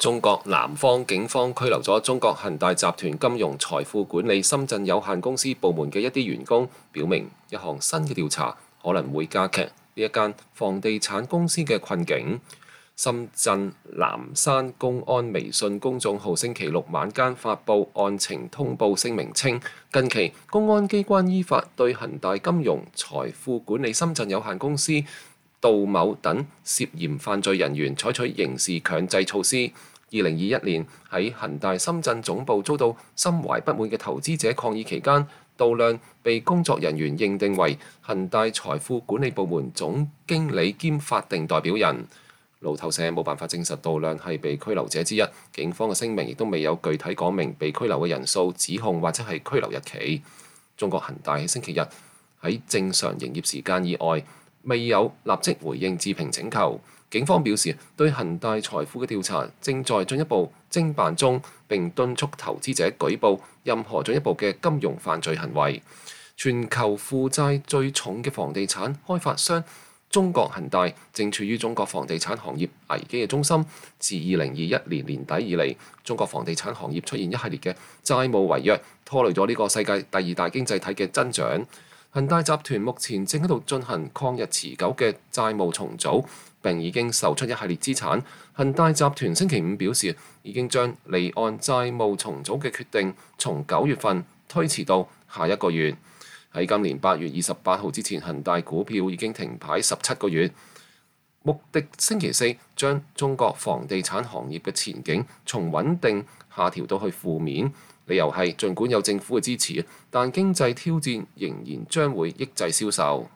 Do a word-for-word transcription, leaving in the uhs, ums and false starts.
中國南方警方拘留咗中國恒大集團金融財富管理深圳有限公司部門嘅一啲員工，表明一項新嘅調查可能會加劇呢一間房地產公司嘅困境。深圳南山公安微信公眾號星期六晚間發布案情通報聲明稱，近期公安機關依法對恒大金融財富管理深圳有限公司杜某等涉嫌犯罪人員採取刑事強制措施。二零二一年喺恒大深圳總部遭到心懷不滿嘅投資者抗議期間，杜亮被工作人員認定為恒大財富管理部門總經理兼法定代表人。路透社冇辦法證實杜亮係被拘留者之一，警方嘅聲明亦都未有具體講明被拘留嘅人數、指控或者係拘留日期。中國恒大喺星期日喺正常營業時間以外，未有立即回應置評請求。警方表示，對恒大財富嘅調查正在進一步偵辦中，並敦促投資者舉報任何進一步嘅金融犯罪行為。全球負債最重嘅房地產開發商中國恒大正處於中國房地產行業危機嘅中心。自二零二一年年底以嚟，中國房地產行業出現一系列嘅債務違約，拖累咗呢個世界第二大經濟體嘅增長。恒大集團目前正喺度進行曠日持久嘅債務重組，並已經售出一系列資產。恒大集團星期五表示，已經將離岸債務重組嘅決定從九月份推遲到下一個月。喺今年八月二十八號之前，恒大股票已經停牌十七個月。穆迪星期四將中國房地產行業嘅前景從穩定下調到去負面，理由係儘管有政府嘅支持，但經濟挑戰仍然將會抑制銷售。